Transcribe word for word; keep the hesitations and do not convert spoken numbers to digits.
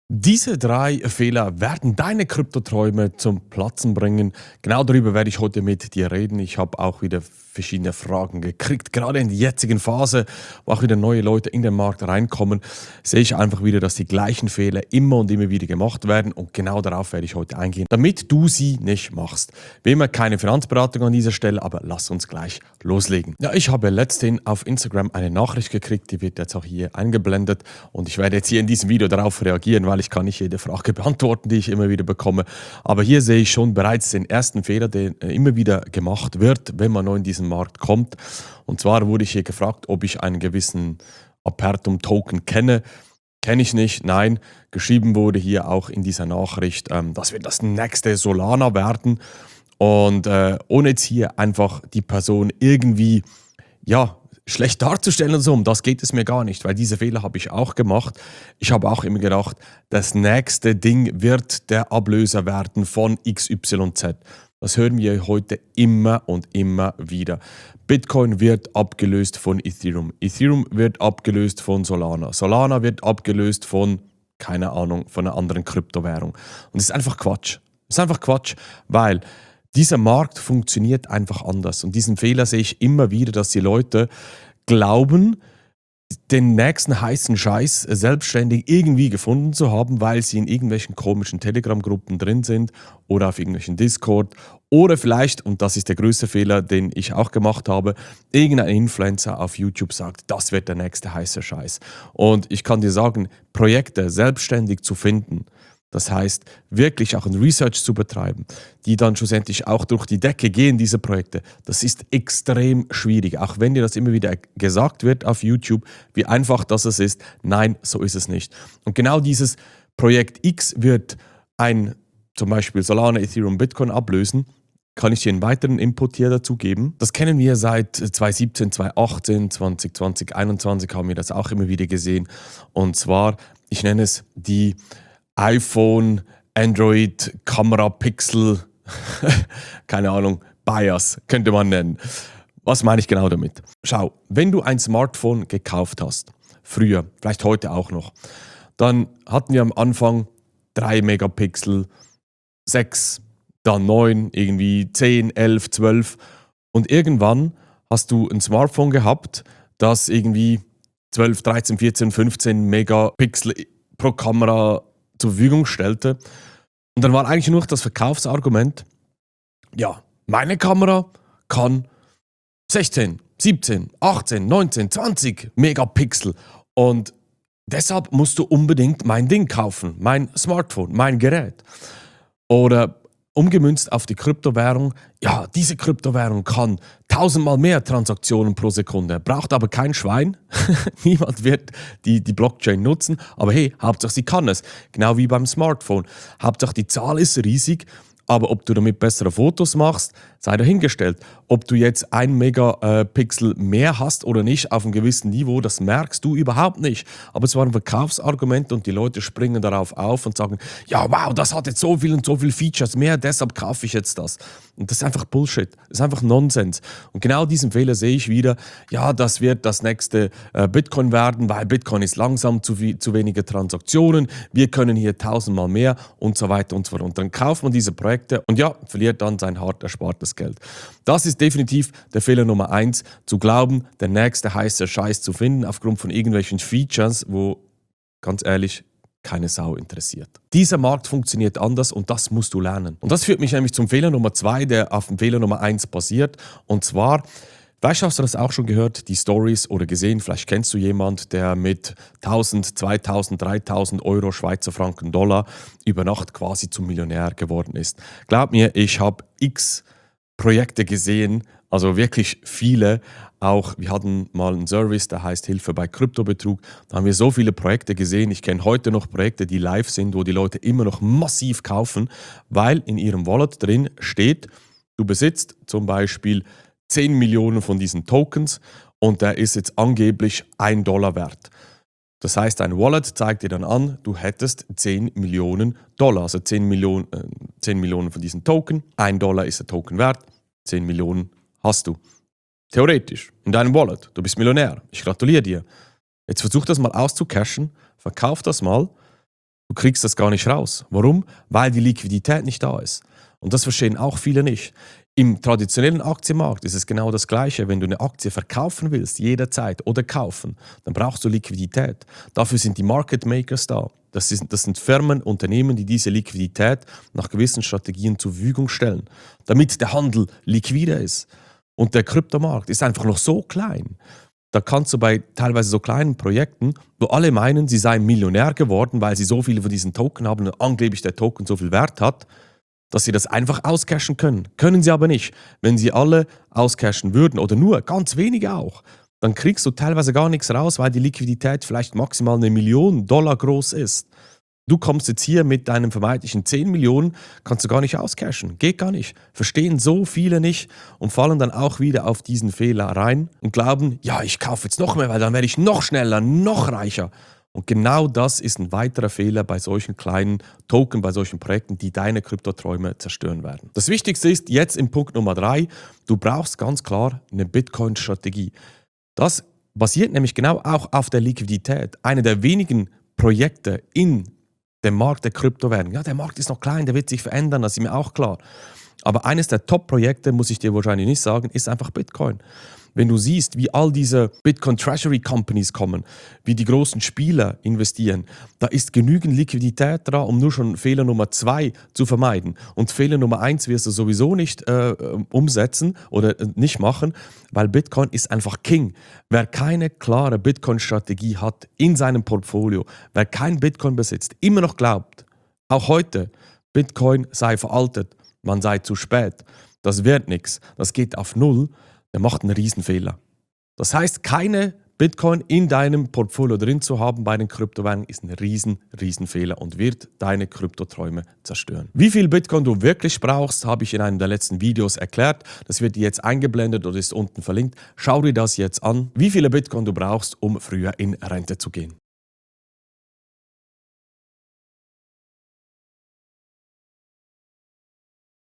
Diese drei Fehler werden deine Kryptoträume zum Platzen bringen. Genau darüber werde ich heute mit dir reden. Ich habe auch wieder verschiedene Fragen gekriegt. Gerade in der jetzigen Phase, wo auch wieder neue Leute in den Markt reinkommen, sehe ich einfach wieder, dass die gleichen Fehler immer und immer wieder gemacht werden. Und genau darauf werde ich heute eingehen, damit du sie nicht machst. Wie immer keine Finanzberatung an dieser Stelle, aber lass uns gleich loslegen. Ja, ich habe letztens auf Instagram eine Nachricht gekriegt, die wird jetzt auch hier eingeblendet. Und ich werde jetzt hier in diesem Video darauf reagieren, weil ich kann nicht jede Frage beantworten, die ich immer wieder bekomme. Aber hier sehe ich schon bereits den ersten Fehler, der immer wieder gemacht wird, wenn man neu in diesen Markt kommt. Und zwar wurde ich hier gefragt, ob ich einen gewissen Apertum-Token kenne. Kenne ich nicht, nein. Geschrieben wurde hier auch in dieser Nachricht, ähm, das wird das nächste Solana werden. Und äh, ohne jetzt hier einfach die Person irgendwie, ja, schlecht darzustellen und so, um das geht es mir gar nicht, weil diese Fehler habe ich auch gemacht. Ich habe auch immer gedacht, das nächste Ding wird der Ablöser werden von X Y Z. Das hören wir heute immer und immer wieder. Bitcoin wird abgelöst von Ethereum. Ethereum wird abgelöst von Solana. Solana wird abgelöst von, keine Ahnung, von einer anderen Kryptowährung. Und das ist einfach Quatsch. Das ist einfach Quatsch, weil dieser Markt funktioniert einfach anders. Und diesen Fehler sehe ich immer wieder, dass die Leute glauben, den nächsten heißen Scheiß selbstständig irgendwie gefunden zu haben, weil sie in irgendwelchen komischen Telegram-Gruppen drin sind oder auf irgendwelchen Discord oder vielleicht, und das ist der größte Fehler, den ich auch gemacht habe, irgendein Influencer auf YouTube sagt, das wird der nächste heiße Scheiß. Und ich kann dir sagen, Projekte selbstständig zu finden, das heißt, wirklich auch ein Research zu betreiben, die dann schlussendlich auch durch die Decke gehen, diese Projekte. Das ist extrem schwierig. Auch wenn dir das immer wieder gesagt wird auf YouTube, wie einfach das ist. Nein, so ist es nicht. Und genau dieses Projekt X wird ein, zum Beispiel Solana, Ethereum, Bitcoin ablösen. Kann ich dir einen weiteren Input hier dazu geben? Das kennen wir seit zwanzig siebzehn, zwanzig achtzehn, zwanzig zwanzig, einundzwanzig haben wir das auch immer wieder gesehen. Und zwar, ich nenne es die iPhone, Android, Kamera, Pixel, keine Ahnung, Bias könnte man nennen. Was meine ich genau damit? Schau, wenn du ein Smartphone gekauft hast, früher, vielleicht heute auch noch, dann hatten wir am Anfang drei Megapixel, sechs, dann neun, irgendwie zehn, elf, zwölf und irgendwann hast du ein Smartphone gehabt, das irgendwie zwölf, dreizehn, vierzehn, fünfzehn Megapixel pro Kamera zur Verfügung stellte. Und dann war eigentlich nur noch das Verkaufsargument, ja, meine Kamera kann sechzehn, siebzehn, achtzehn, neunzehn, zwanzig Megapixel und deshalb musst du unbedingt mein Ding kaufen, mein Smartphone, mein Gerät. Oder umgemünzt auf die Kryptowährung, ja, diese Kryptowährung kann tausendmal mehr Transaktionen pro Sekunde, braucht aber kein Schwein. Niemand wird die, die Blockchain nutzen, aber hey, Hauptsache sie kann es. Genau wie beim Smartphone. Hauptsache die Zahl ist riesig, aber ob du damit bessere Fotos machst, sei dahingestellt. Ob du jetzt ein Megapixel mehr hast oder nicht auf einem gewissen Niveau, das merkst du überhaupt nicht. Aber es war ein Verkaufsargument und die Leute springen darauf auf und sagen, ja wow, das hat jetzt so viel und so viele Features mehr, deshalb kaufe ich jetzt das. Und das ist einfach Bullshit, das ist einfach Nonsens. Und genau diesen Fehler sehe ich wieder, ja, das wird das nächste äh, Bitcoin werden, weil Bitcoin ist langsam, zu, viel, zu wenige Transaktionen, wir können hier tausendmal mehr und so weiter und so fort. Und dann kauft man diese Projekte und ja, verliert dann sein hart erspartes Geld. Das ist definitiv der Fehler Nummer eins, zu glauben, der nächste heiße Scheiß zu finden, aufgrund von irgendwelchen Features, wo, ganz ehrlich, keine Sau interessiert. Dieser Markt funktioniert anders und das musst du lernen. Und das führt mich nämlich zum Fehler Nummer zwei, der auf dem Fehler Nummer eins basiert. Und zwar, vielleicht hast du das auch schon gehört, die Stories oder gesehen, vielleicht kennst du jemanden, der mit tausend, zweitausend, dreitausend Euro, Schweizer Franken, Dollar über Nacht quasi zum Millionär geworden ist. Glaub mir, ich habe x Projekte gesehen, also wirklich viele. Auch wir hatten mal einen Service, der heißt Hilfe bei Kryptobetrug. Da haben wir so viele Projekte gesehen. Ich kenne heute noch Projekte, die live sind, wo die Leute immer noch massiv kaufen, weil in ihrem Wallet drin steht, du besitzt zum Beispiel zehn Millionen von diesen Tokens und der ist jetzt angeblich ein Dollar wert. Das heißt, dein Wallet zeigt dir dann an, du hättest zehn Millionen Dollar, also zehn Millionen, äh, zehn Millionen von diesen Token. ein Dollar ist der Token wert, zehn Millionen hast du. Theoretisch, in deinem Wallet. Du bist Millionär. Ich gratuliere dir. Jetzt versuch das mal auszucashen, verkauf das mal Du kriegst das gar nicht raus. Warum? Weil die Liquidität nicht da ist. Und das verstehen auch viele nicht. Im traditionellen Aktienmarkt ist es genau das Gleiche. Wenn du eine Aktie verkaufen willst, jederzeit oder kaufen, dann brauchst du Liquidität. Dafür sind die Market Makers da. Das, ist, das sind Firmen, Unternehmen, die diese Liquidität nach gewissen Strategien zur Verfügung stellen, damit der Handel liquider ist. Und der Kryptomarkt ist einfach noch so klein. Da kannst du bei teilweise so kleinen Projekten, wo alle meinen, sie seien Millionär geworden, weil sie so viele von diesen Token haben und angeblich der Token so viel Wert hat, dass sie das einfach auscashen können. Können sie aber nicht. Wenn sie alle auscashen würden oder nur ganz wenige auch, dann kriegst du teilweise gar nichts raus, weil die Liquidität vielleicht maximal eine Million Dollar groß ist. Du kommst jetzt hier mit deinen vermeintlichen zehn Millionen, kannst du gar nicht auscashen. Geht gar nicht. Verstehen so viele nicht und fallen dann auch wieder auf diesen Fehler rein und glauben, ja, ich kaufe jetzt noch mehr, weil dann werde ich noch schneller, noch reicher. Und genau das ist ein weiterer Fehler bei solchen kleinen Token, bei solchen Projekten, die deine Kryptoträume zerstören werden. Das Wichtigste ist jetzt im Punkt Nummer drei, du brauchst ganz klar eine Bitcoin-Strategie. Das basiert nämlich genau auch auf der Liquidität. Eine der wenigen Projekte in dem Markt der Kryptowährungen. Ja, der Markt ist noch klein, der wird sich verändern, das ist mir auch klar. Aber eines der Top-Projekte, muss ich dir wahrscheinlich nicht sagen, ist einfach Bitcoin. Wenn du siehst, wie all diese Bitcoin Treasury Companies kommen, wie die großen Spieler investieren, da ist genügend Liquidität dran, um nur schon Fehler Nummer zwei zu vermeiden. Und Fehler Nummer eins wirst du sowieso nicht äh, umsetzen oder äh, nicht machen, weil Bitcoin ist einfach King. Wer keine klare Bitcoin-Strategie hat in seinem Portfolio, wer kein Bitcoin besitzt, immer noch glaubt, auch heute, Bitcoin sei veraltet, man sei zu spät, das wird nichts, das geht auf Null, der macht einen Riesenfehler. Das heißt, keine Bitcoin in deinem Portfolio drin zu haben bei den Kryptowährungen ist ein riesen, riesen Fehler und wird deine Kryptoträume zerstören. Wie viel Bitcoin du wirklich brauchst, habe ich in einem der letzten Videos erklärt. Das wird dir jetzt eingeblendet oder ist unten verlinkt. Schau dir das jetzt an, wie viele Bitcoin du brauchst, um früher in Rente zu gehen.